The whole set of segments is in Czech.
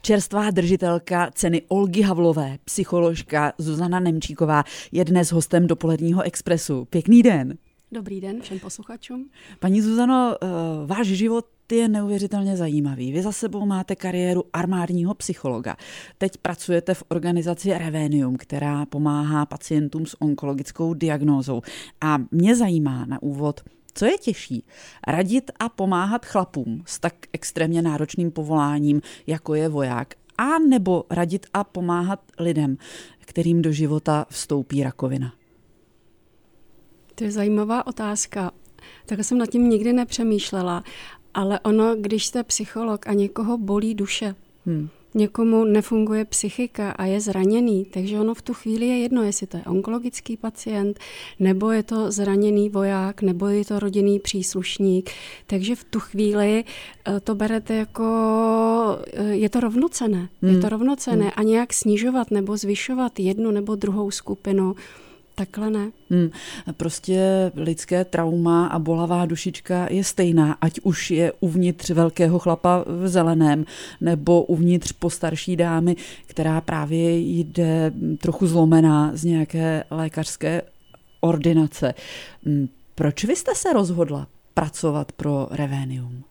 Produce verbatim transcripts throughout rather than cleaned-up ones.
Čerstvá držitelka ceny Olgy Havlové, psycholožka Zuzana Němčíková je dnes hostem Dopoledního expresu. Pěkný den. Dobrý den všem posluchačům. Paní Zuzano, váš život je neuvěřitelně zajímavý. Vy za sebou máte kariéru armádního psychologa. Teď pracujete v organizaci Revenium, která pomáhá pacientům s onkologickou diagnózou. A mě zajímá na úvod, co je těžší? Radit a pomáhat chlapům s tak extrémně náročným povoláním, jako je voják, a nebo radit a pomáhat lidem, kterým do života vstoupí rakovina? To je zajímavá otázka. Tak jsem nad tím nikdy nepřemýšlela, ale ono, když jste psycholog a někoho bolí duše, hmm. někomu nefunguje psychika a je zraněný, takže ono v tu chvíli je jedno, jestli to je onkologický pacient, nebo je to zraněný voják, nebo je to rodinný příslušník. Takže v tu chvíli to berete jako, je to rovnocenné. Hmm. Je to rovnocenné hmm. a nějak snižovat nebo zvyšovat jednu nebo druhou skupinu, takhle ne. Hmm. Prostě lidské trauma a bolavá dušička je stejná, ať už je uvnitř velkého chlapa v zeleném, nebo uvnitř postarší dámy, která právě jde trochu zlomená z nějaké lékařské ordinace. Proč vy jste se rozhodla pracovat pro Revenium?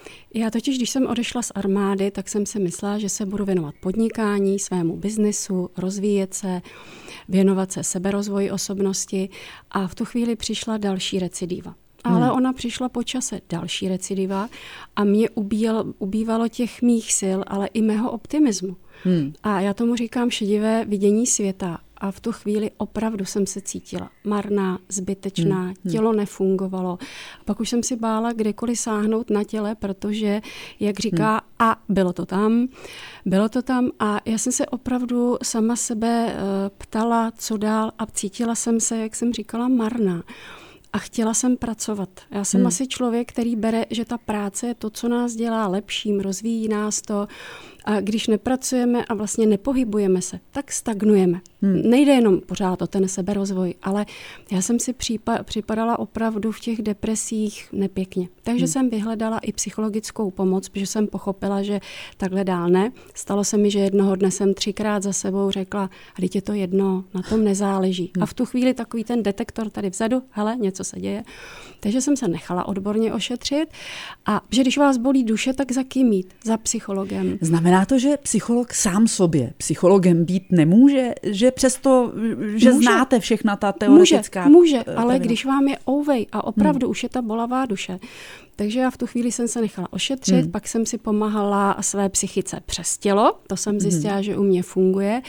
Já totiž, když jsem odešla z armády, tak jsem si myslela, že se budu věnovat podnikání, svému biznesu, rozvíjet se, věnovat se seberozvoji osobnosti a v tu chvíli přišla další recidiva. Ale hmm. ona přišla po čase další recidiva a mě ubíjalo, ubývalo těch mých sil, ale i mého optimismu. Hmm. A já tomu říkám šedivé vidění světa. A v tu chvíli opravdu jsem se cítila marná, zbytečná, hmm. tělo nefungovalo. A pak už jsem si bála kdekoliv sáhnout na těle, protože, jak říká, hmm. a bylo to tam, bylo to tam a já jsem se opravdu sama sebe uh, ptala, co dál a cítila jsem se, jak jsem říkala, marná. A chtěla jsem pracovat. Já jsem hmm. asi člověk, který bere, že ta práce je to, co nás dělá lepším, rozvíjí nás to. A když nepracujeme a vlastně nepohybujeme se, tak stagnujeme. Hmm. Nejde jenom pořád o ten seberozvoj, ale já jsem si přípa- připadala opravdu v těch depresích nepěkně. Takže hmm. jsem vyhledala i psychologickou pomoc, protože jsem pochopila, že takhle dál ne. Stalo se mi, že jednoho dne jsem třikrát za sebou řekla, vždyť je to jedno, na tom nezáleží. Hmm. A v tu chvíli takový ten detektor tady vzadu, hele, něco se děje. Takže jsem se nechala odborně ošetřit a že když vás bolí duše, tak za kým jít? Za psychologem. Znamená to, že psycholog sám sobě psychologem být nemůže? Že přesto, že může. Znáte všechna ta teoretická... Může, může, ale když vám je ouvej a opravdu hmm. už je ta bolavá duše, takže já v tu chvíli jsem se nechala ošetřit, hmm. pak jsem si pomáhala své psychice přes tělo, to jsem zjistila, hmm. že u mě funguje.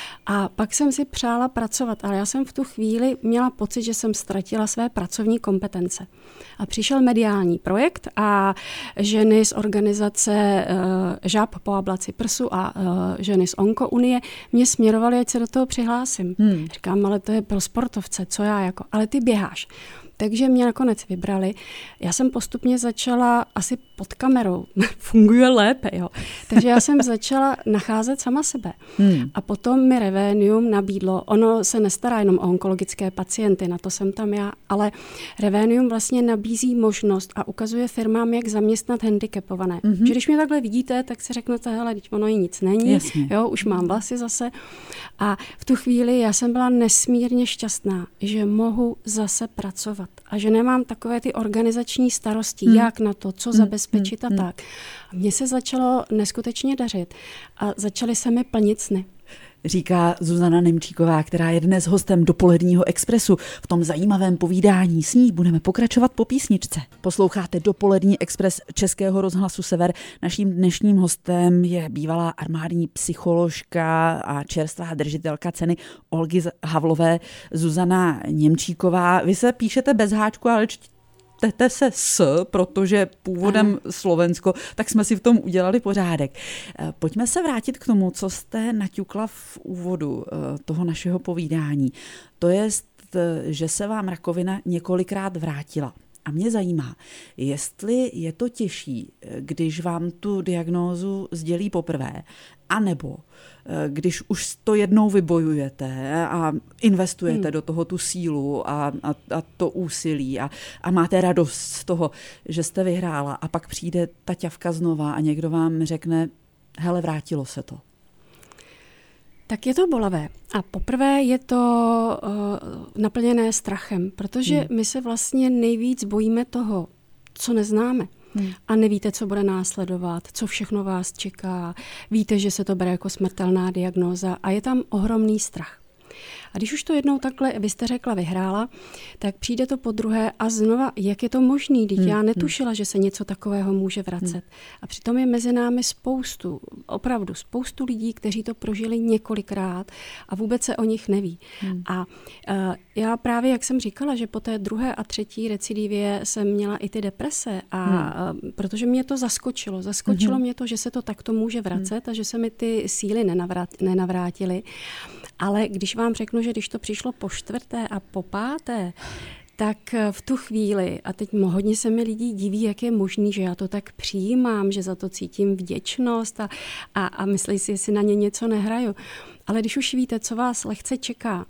A pak jsem si přála pracovat, ale já jsem v tu chvíli měla pocit, že jsem ztratila své pracovní kompetence. A přišel mediální projekt a ženy z organizace uh, Žáb po ablaci prsu a uh, ženy z Onko Unie mě směrovaly, ať se do toho přihlásím. Hmm. Říkám, ale to je pro sportovce, co já jako, ale ty běháš. Takže mě nakonec vybrali. Já jsem postupně začala asi pod kamerou. Funguje lépe, jo. Takže já jsem začala nacházet sama sebe. Hmm. A potom mi Revenium nabídlo, ono se nestará jenom o onkologické pacienty, na to jsem tam já, ale Revenium vlastně nabízí možnost a ukazuje firmám, jak zaměstnat handicapované. Mm-hmm. Že když mě takhle vidíte, tak si řeknete, hele, teď ono jí nic není, Jasně. jo, už mám vlasy zase. A v tu chvíli já jsem byla nesmírně šťastná, že mohu zase pracovat. A že nemám takové ty organizační starosti, hmm. jak na to, co hmm. zabezpečit hmm. a tak. A mně se začalo neskutečně dařit a začaly se mi plnit sny. Říká Zuzana Němčíková, která je dnes hostem Dopoledního expresu. V tom zajímavém povídání s ní budeme pokračovat po písničce. Posloucháte Dopolední expres Českého rozhlasu Sever. Naším dnešním hostem je bývalá armádní psycholožka a čerstvá držitelka ceny Olgy Havlové Zuzana Němčíková. Vy se píšete bez háčku, ale čtete se s, protože původem ano. Slovensko, tak jsme si v tom udělali pořádek. Pojďme se vrátit k tomu, co jste naťukla v úvodu toho našeho povídání. To je, že se vám rakovina několikrát vrátila. A mě zajímá, jestli je to těžší, když vám tu diagnózu sdělí poprvé, anebo když už to jednou vybojujete a investujete hmm. do toho tu sílu a, a, a to úsilí a, a máte radost z toho, že jste vyhrála a pak přijde ta ťavka znova a někdo vám řekne, hele, vrátilo se to? Tak je to bolavé. A poprvé je to uh, naplněné strachem, protože hmm. my se vlastně nejvíc bojíme toho, co neznáme. Hmm. A nevíte, co bude následovat, co všechno vás čeká. Víte, že se to bere jako smrtelná diagnóza a je tam ohromný strach. A když už to jednou takhle, byste řekla, vyhrála, tak přijde to po druhé a znova, jak je to možný, když hmm. já netušila, že se něco takového může vracet. Hmm. A přitom je mezi námi spoustu, opravdu spoustu lidí, kteří to prožili několikrát a vůbec se o nich neví. Hmm. A uh, já právě, jak jsem říkala, že po té druhé a třetí recidivě jsem měla i ty deprese, a hmm. uh, protože mě to zaskočilo. Zaskočilo hmm. mě to, že se to takto může vracet hmm. a že se mi ty síly nenavrát, nenavrátily. Ale když vám řeknu, že když to přišlo po čtvrté a po páté, tak v tu chvíli, a teď hodně se mi lidí diví, jak je možný, že já to tak přijímám, že za to cítím vděčnost a, a, a myslí si, jestli na ně něco nehraju. Ale když už víte, co vás lehce čeká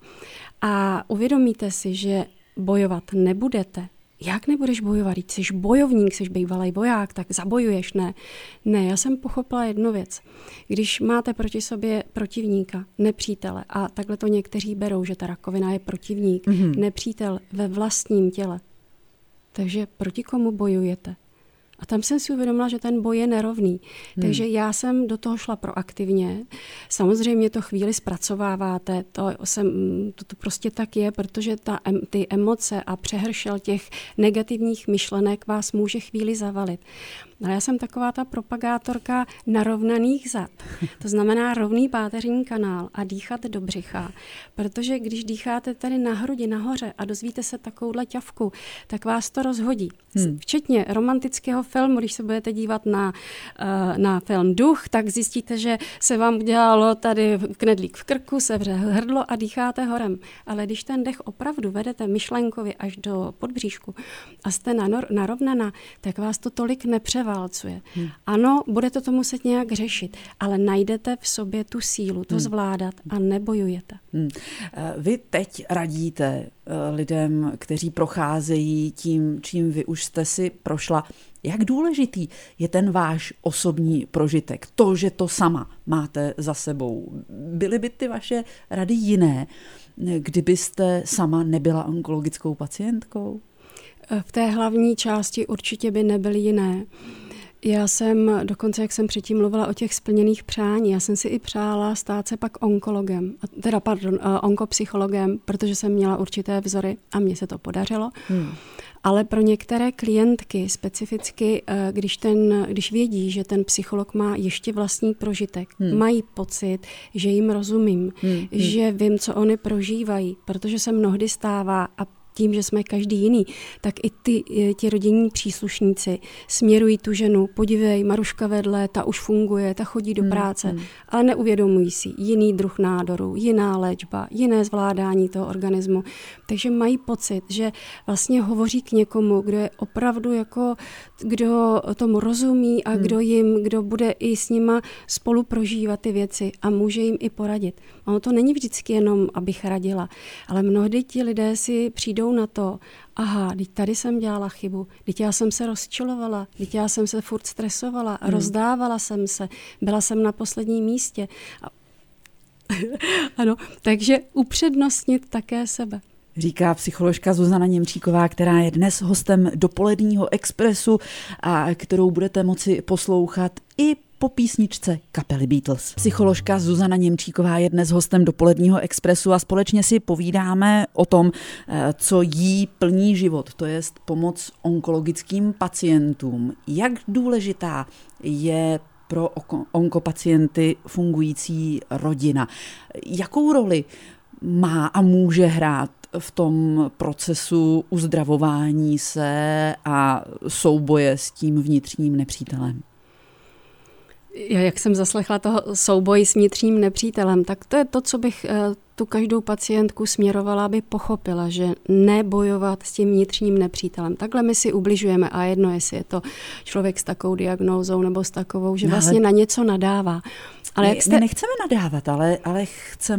a uvědomíte si, že bojovat nebudete, jak nebudeš bojovat? Jsi bojovník, jsi bývalý voják, tak zabojuješ, ne? Ne, já jsem pochopila jednu věc. Když máte proti sobě protivníka, nepřítele, a takhle to někteří berou, že ta rakovina je protivník, mm-hmm. nepřítel ve vlastním těle. Takže proti komu bojujete? A tam jsem si uvědomila, že ten boj je nerovný. Hmm. Takže já jsem do toho šla proaktivně. Samozřejmě to chvíli zpracováváte, to, jsem, to, to prostě tak je, protože ta, ty emoce a přehršel těch negativních myšlenek vás může chvíli zavalit. Ale já jsem taková ta propagátorka narovnaných zad. To znamená rovný páteřní kanál a dýchat do břicha. Protože když dýcháte tady na hrudi, nahoře a dozvíte se takovouhle ťavku, tak vás to rozhodí. Hmm. Včetně romantického filmu, když se budete dívat na, na film Duch, tak zjistíte, že se vám udělalo tady knedlík v krku, sevře hrdlo a dýcháte horem. Ale když ten dech opravdu vedete myšlenkově až do podbříšku a jste narovnaná, tak vás to tolik nepřevádí. Válcuje. Hmm. Ano, budete to muset nějak řešit, ale najdete v sobě tu sílu to hmm. zvládat a nebojujete. Hmm. Vy teď radíte lidem, kteří procházejí tím, čím vy už jste si prošla. Jak důležitý je ten váš osobní prožitek? To, že to sama máte za sebou. Byly by ty vaše rady jiné, kdybyste sama nebyla onkologickou pacientkou? V té hlavní části určitě by nebyly jiné. Já jsem, dokonce jak jsem předtím mluvila o těch splněných přání, já jsem si i přála stát se pak onkologem, teda pardon, onkopsychologem, protože jsem měla určité vzory a mně se to podařilo. Hmm. Ale pro některé klientky specificky, když, ten, když vědí, že ten psycholog má ještě vlastní prožitek, hmm. mají pocit, že jim rozumím, hmm. že vím, co oni prožívají, protože se mnohdy stává a tím, že jsme každý jiný, tak i ty, ti rodinní příslušníci směrují tu ženu, podívej, Maruška vedle, ta už funguje, ta chodí do práce, hmm, hmm. ale neuvědomují si jiný druh nádoru, jiná léčba, jiné zvládání toho organismu. Takže mají pocit, že vlastně hovoří k někomu, kdo je opravdu jako, kdo tomu rozumí a hmm. kdo jim, kdo bude i s nima spolu prožívat ty věci a může jim i poradit. Ono to není vždycky jenom, abych radila, ale mnohdy ti lidé si přijdou na to, aha, teď tady jsem dělala chybu, teď já jsem se rozčilovala, teď já jsem se furt stresovala, hmm. rozdávala jsem se, byla jsem na posledním místě. A... ano, takže upřednostnit také sebe. Říká psycholožka Zuzana Němčíková, která je dnes hostem Dopoledního expresu a kterou budete moci poslouchat i po písničce kapely Beatles. Psycholožka Zuzana Němčíková je dnes hostem Dopoledního expresu a společně si povídáme o tom, co jí plní život, to je pomoc onkologickým pacientům. Jak důležitá je pro onkopacienty fungující rodina? Jakou roli má a může hrát v tom procesu uzdravování se a souboje s tím vnitřním nepřítelem? Já, jak jsem zaslechla toho souboj s vnitřním nepřítelem, tak to je to, co bych tu každou pacientku směrovala, aby pochopila, že nebojovat s tím vnitřním nepřítelem. Takhle my si ubližujeme a jedno, jestli je to člověk s takovou diagnózou nebo s takovou, že no, vlastně na něco nadává. Ale my, jak jste... my nechceme nadávat, ale, ale chceme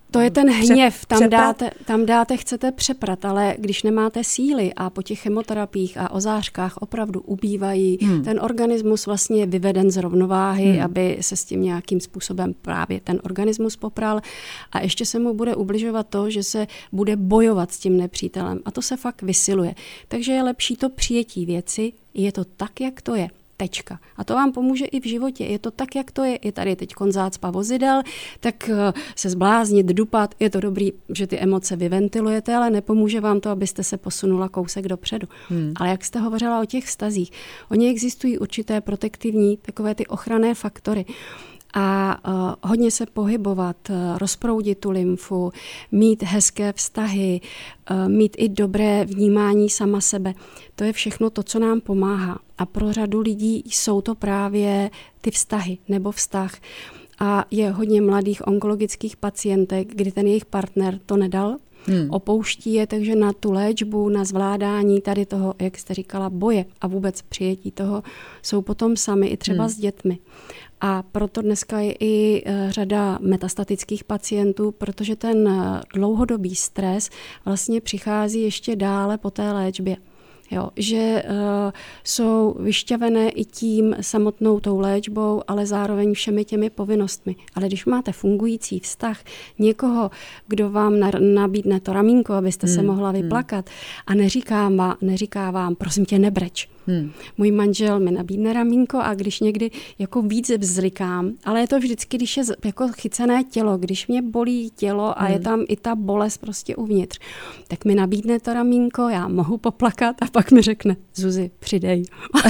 To je ten hněv, tam přeprat? dáte, tam dáte, chcete přeprat, ale když nemáte síly a po těch chemoterapiích a ozářkách opravdu ubývají, hmm. ten organismus vlastně je vyveden z rovnováhy, hmm. aby se s tím nějakým způsobem právě ten organismus popral a ještě se mu bude ubližovat to, že se bude bojovat s tím nepřítelem a to se fakt vysiluje. Takže je lepší to přijetí věci, je to tak, jak to je. Tečka. A to vám pomůže i v životě. Je to tak, jak to je. Je tady teď zácpa vozidel, tak se zbláznit, dupat. Je to dobrý, že ty emoce vyventilujete, ale nepomůže vám to, abyste se posunula kousek dopředu. Hmm. Ale jak jste hovořila o těch vztazích, oni existují určité protektivní, takové ty ochranné faktory. A uh, hodně se pohybovat, uh, rozproudit tu lymfu, mít hezké vztahy, uh, mít i dobré vnímání sama sebe. To je všechno to, co nám pomáhá. A pro řadu lidí jsou to právě ty vztahy nebo vztah. A je hodně mladých onkologických pacientek, kdy ten jejich partner to nedal, Hmm. opouští je, takže na tu léčbu, na zvládání tady toho, jak jste říkala, boje a vůbec přijetí toho, jsou potom sami i třeba hmm. s dětmi. A proto dneska je i řada metastatických pacientů, protože ten dlouhodobý stres vlastně přichází ještě dále po té léčbě. Jo, že uh, jsou vyšťavené i tím samotnou tou léčbou, ale zároveň všemi těmi povinnostmi. Ale když máte fungující vztah, někoho, kdo vám nabídne to ramínko, abyste hmm. se mohla vyplakat a neříká, ma, neříká vám, prosím tě, nebreč. Hmm. Můj manžel mi nabídne ramínko a když někdy jako víc vzlikám, ale je to vždycky, když je jako chycené tělo, když mě bolí tělo a hmm. je tam i ta bolest prostě uvnitř, tak mi nabídne to ramínko, já mohu poplakat a pak mi řekne, Zuzi, přidej.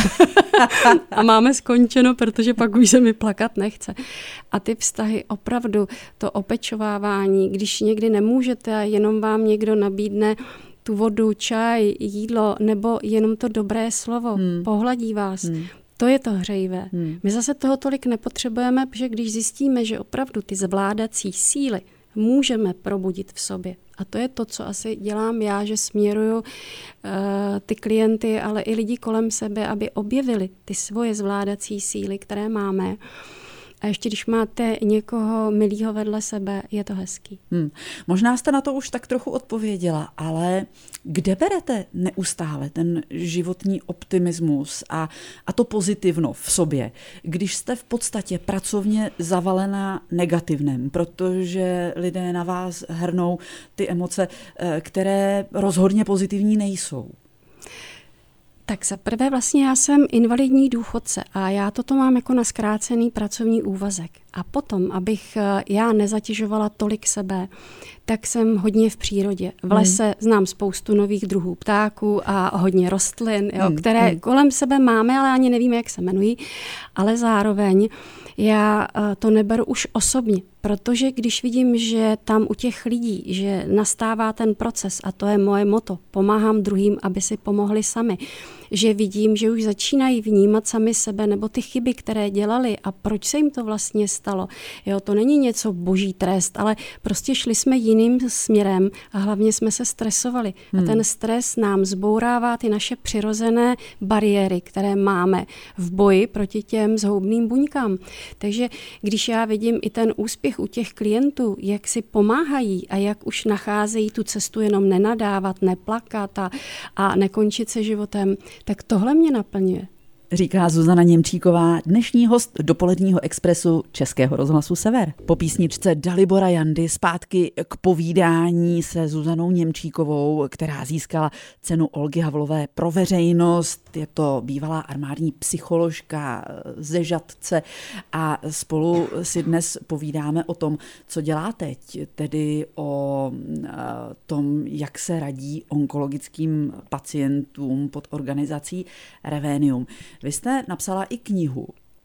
A máme skončeno, protože pak už se mi plakat nechce. A ty vztahy opravdu, to opečovávání, když někdy nemůžete a jenom vám někdo nabídne tu vodu, čaj, jídlo nebo jenom to dobré slovo, hmm. pohladí vás, hmm. to je to hřejivé. Hmm. My zase toho tolik nepotřebujeme, protože když zjistíme, že opravdu ty zvládací síly můžeme probudit v sobě. A to je to, co asi dělám já, že směruju uh, ty klienty, ale i lidi kolem sebe, aby objevili ty svoje zvládací síly, které máme. A ještě když máte někoho milýho vedle sebe, je to hezký. Hmm. Možná jste na to už tak trochu odpověděla, ale kde berete neustále ten životní optimismus a, a to pozitivno v sobě, když jste v podstatě pracovně zavalená negativnem, protože lidé na vás hrnou ty emoce, které rozhodně pozitivní nejsou? Tak za prvé vlastně já jsem invalidní důchodce a já toto mám jako na zkrácený pracovní úvazek. A potom, abych já nezatěžovala tolik sebe, tak jsem hodně v přírodě. V lese hmm. znám spoustu nových druhů ptáků a hodně rostlin, jo, hmm. které hmm. kolem sebe máme, ale ani nevíme, jak se jmenují. Ale zároveň já to neberu už osobně, protože když vidím, že tam u těch lidí, že nastává ten proces, a to je moje motto, pomáhám druhým, aby si pomohli sami, že vidím, že už začínají vnímat sami sebe nebo ty chyby, které dělali a proč se jim to vlastně stalo. Jo, to není něco boží trest, ale prostě šli jsme jiným směrem a hlavně jsme se stresovali. Hmm. A ten stres nám zbourává ty naše přirozené bariéry, které máme v boji proti těm zhoubným buňkám. Takže když já vidím i ten úspěch u těch klientů, jak si pomáhají a jak už nacházejí tu cestu jenom nenadávat, neplakat a, a nekončit se životem, tak tohle mě naplňuje. Říká Zuzana Němčíková, dnešní host dopoledního expresu Českého rozhlasu Sever. Po písničce Dalibora Jandy zpátky k povídání se Zuzanou Němčíkovou, která získala cenu Olgy Havlové pro veřejnost. Je to bývalá armádní psycholožka ze Žatce a spolu si dnes povídáme o tom, co dělá teď, tedy o tom, jak se radí onkologickým pacientům pod organizací Revenium. Vy jste napsala i knihu,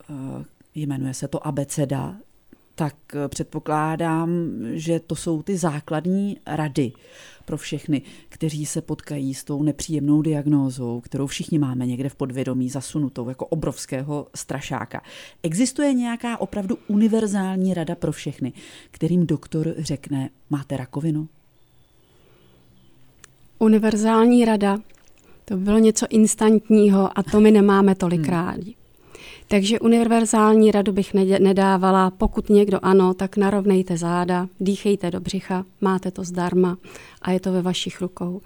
jmenuje se to Abeceda, tak předpokládám, že to jsou ty základní rady pro všechny, kteří se potkají s tou nepříjemnou diagnózou, kterou všichni máme někde v podvědomí zasunutou jako obrovského strašáka. Existuje nějaká opravdu univerzální rada pro všechny, kterým doktor řekne, máte rakovinu? Univerzální rada. To by bylo něco instantního a to my nemáme tolik rádi. Takže univerzální radu bych nedávala. Pokud někdo ano, tak narovnejte záda, dýchejte do břicha, máte to zdarma a je to ve vašich rukou.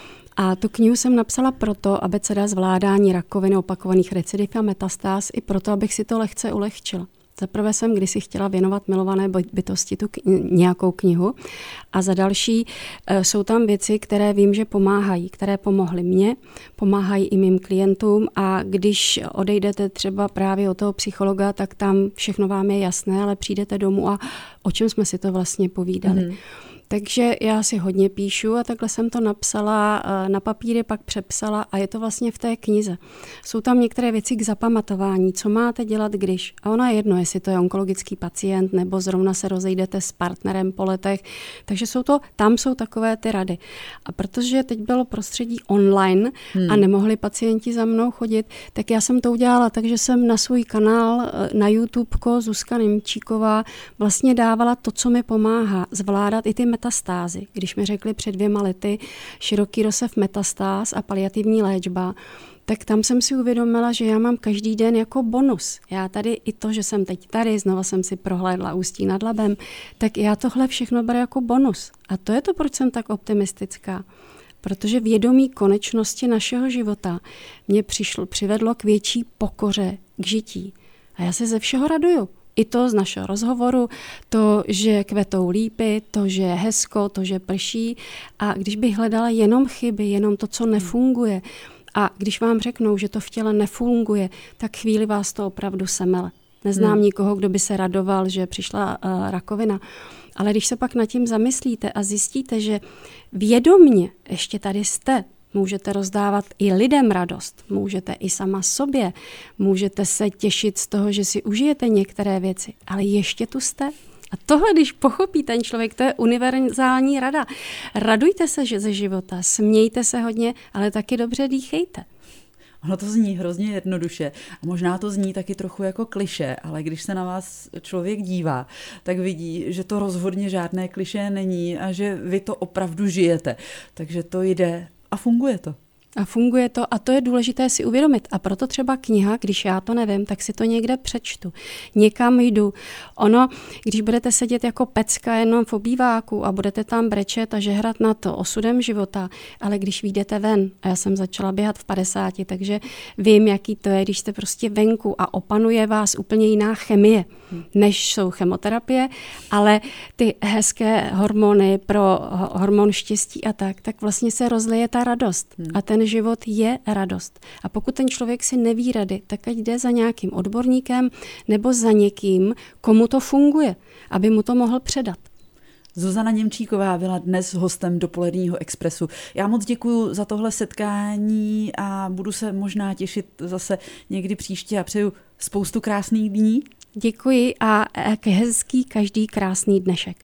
A tu knihu jsem napsala proto, abeceda zvládání rakoviny, opakovaných recidiv a metastáz, i proto, abych si to lehce ulehčila. Zaprvé jsem kdysi chtěla věnovat milované bytosti tu kni- nějakou knihu a za další e, jsou tam věci, které vím, že pomáhají, které pomohly mně, pomáhají i mým klientům a když odejdete třeba právě od toho psychologa, tak tam všechno vám je jasné, ale přijdete domů a o čem jsme si to vlastně povídali. Mm. Takže já si hodně píšu a takhle jsem to napsala, na papíry pak přepsala a je to vlastně v té knize. Jsou tam některé věci k zapamatování, co máte dělat, když. A ono je jedno, jestli to je onkologický pacient nebo zrovna se rozejdete s partnerem po letech. Takže jsou to, tam jsou takové ty rady. A protože teď bylo prostředí online hmm. a nemohli pacienti za mnou chodit, tak já jsem to udělala, takže jsem na svůj kanál na YouTubeko Zuzka Němčíková vlastně dávala to, co mi pomáhá zvládat i ty metastázy. Když mi řekli před dvěma lety široký rozsah metastáz a paliativní léčba, tak tam jsem si uvědomila, že já mám každý den jako bonus. Já tady i to, že jsem teď tady, znova jsem si prohlédla Ústí nad Labem, tak já tohle všechno beru jako bonus. A to je to, proč jsem tak optimistická. Protože vědomí konečnosti našeho života mě přišlo, přivedlo k větší pokoře, k žití. A já se ze všeho raduju. I to z našeho rozhovoru, to, že kvetou lípy, to, že je hezko, to, že prší. A když bych hledala jenom chyby, jenom to, co nefunguje, a když vám řeknou, že to v těle nefunguje, tak chvíli vás to opravdu semele. Neznám hmm. nikoho, kdo by se radoval, že přišla uh, rakovina. Ale když se pak nad tím zamyslíte a zjistíte, že vědomně ještě tady jste, můžete rozdávat i lidem radost, můžete i sama sobě, můžete se těšit z toho, že si užijete některé věci, ale ještě tu jste. A tohle, když pochopí ten člověk, to je univerzální rada. Radujte se že ze života, smějte se hodně, ale taky dobře dýchejte. Ono to zní hrozně jednoduše a možná to zní taky trochu jako klišé, ale když se na vás člověk dívá, tak vidí, že to rozhodně žádné klišé není a že vy to opravdu žijete. Takže to jde a funguje to. A funguje to a to je důležité si uvědomit. A proto třeba kniha, když já to nevím, tak si to někde přečtu. Někam jdu. Ono, když budete sedět jako pecka jenom v obýváku a budete tam brečet a žehrat na to osudem života, ale když vyjdete ven, a já jsem začala běhat v padesáti, takže vím, jaký to je, když jste prostě venku a opanuje vás úplně jiná chemie, než jsou chemoterapie, ale ty hezké hormony pro hormon štěstí a tak, tak vlastně se rozlije ta radost. A ten život je radost. A pokud ten člověk si neví rady, tak ať jde za nějakým odborníkem nebo za někým, komu to funguje, aby mu to mohl předat. Zuzana Němčíková byla dnes hostem Dopoledního Expressu. Já moc děkuju za tohle setkání a budu se možná těšit zase někdy příště a přeju spoustu krásných dní. Děkuji a hezký každý krásný dnešek.